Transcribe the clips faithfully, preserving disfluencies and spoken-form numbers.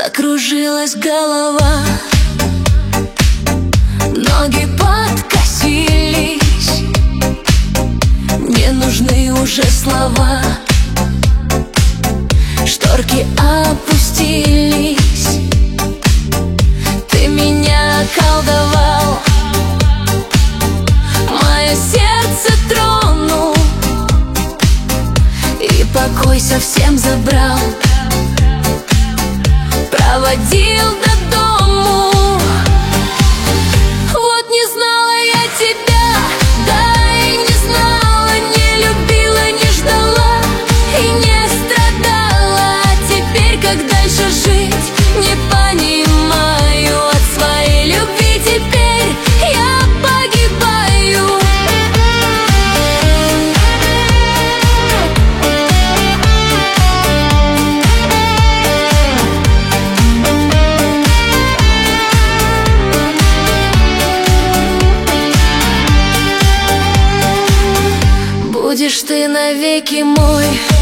Закружилась голова, ноги подкосились, не нужны уже слова. Шторки опустились, ты меня околдовал, мое сердце тронул и покой совсем забрал. Проводил до дому. Вот не знала я тебя, да и не знала, не любила, не ждала и не страдала. А теперь как дальше жить, не понимаю. От своей любви теперь я погибаю. Будешь ты навеки мой,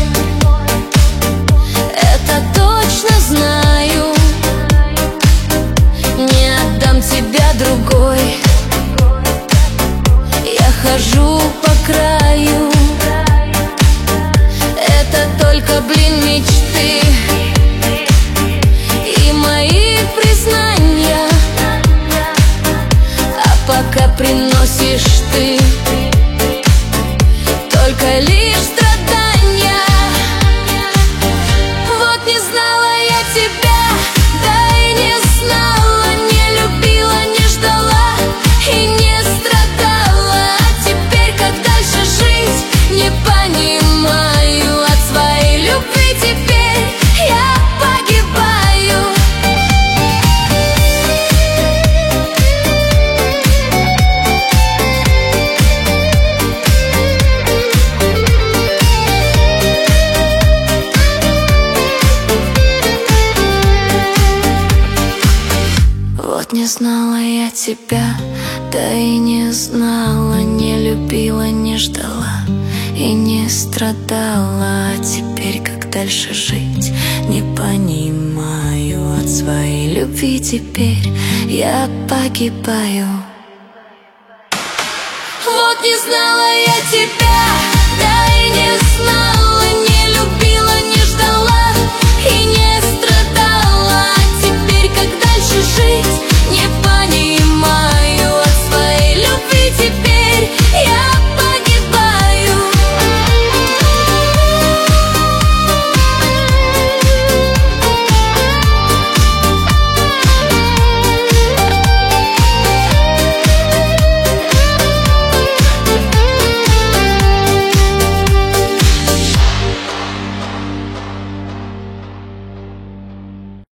это точно знаю. Не отдам тебя другой. Я хожу по краю, это только, блин, мечты и мои признания. А пока приносишь ты только лишь страдания. Вот не знала я тебя, да и не знала, не любила, не ждала и не страдала. А теперь как дальше жить, не понимаю. От своей любви теперь я погибаю. Вот не знала я тебя, да и не знала, не любила, не ждала и не страдала. А теперь как дальше жить, не понимаю. От своей любви теперь я погибаю. Вот не знала я тебя, да и не знала.